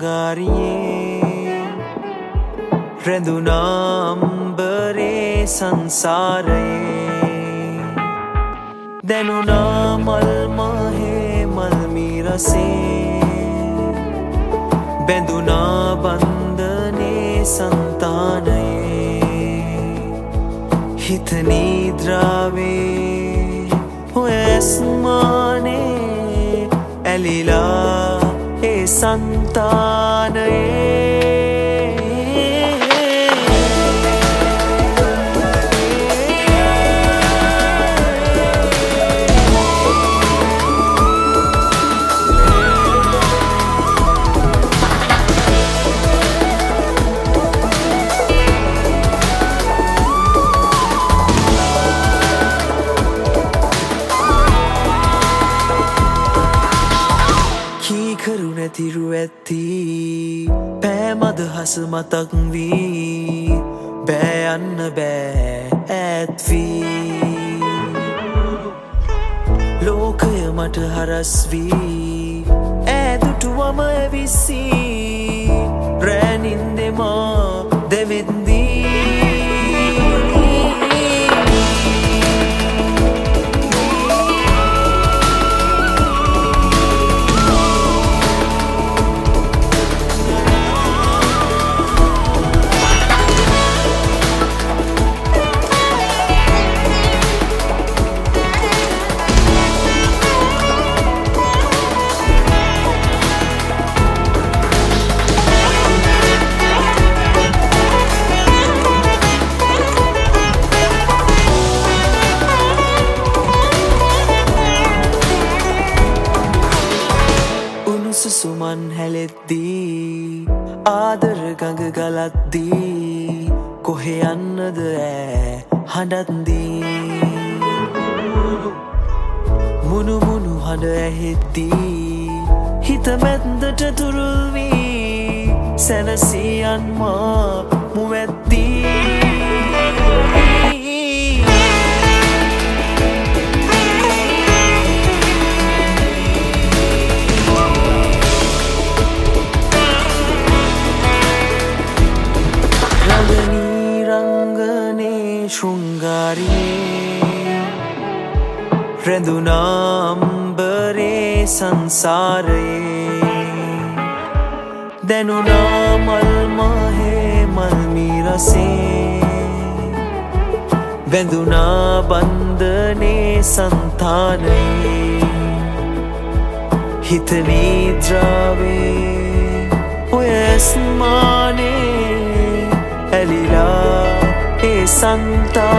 ශෘංගාරියේ රැඳුනාම්බරේ සංසාරයේ දැනුනා මල්මහේ මල්මිරසේ බැඳුනා බන්ධනේ සන්තානයේ හිත නිද්‍රාවේ ඔය ඇස්මානේ ඇලිලා ඒ සන්තානයේ තිරු ඇති පෑමද හස මතක් වී බෑ යන්න බෑ ඈත් වී ලෝකය මට හරස් වී ඈදුටුවම ඇවිස්සී රෑ නින්දෙමා දෙවෙද්දී සුමන් හැලෙද්දී ආදර ගඟ ගලද්දී කොහෙ යන්නද ඈ හඬද්දී මුණු මුණු හඬ ඇහෙද්දී හිත මැද්දට තුරුල් වී සැනසී යන්මා මුවැද්දී ශෘංගාරියේ රැඳුනාම්බරේ සංසාරයේ දැනුනා මල්මහේ මල්මිරසේ බැඳුනා බන්ධනේ සන්තානයේ හිත නිද්‍රාවේ ඔය ඇස්මානේ ඇලිලා ඒ සන්තානයේ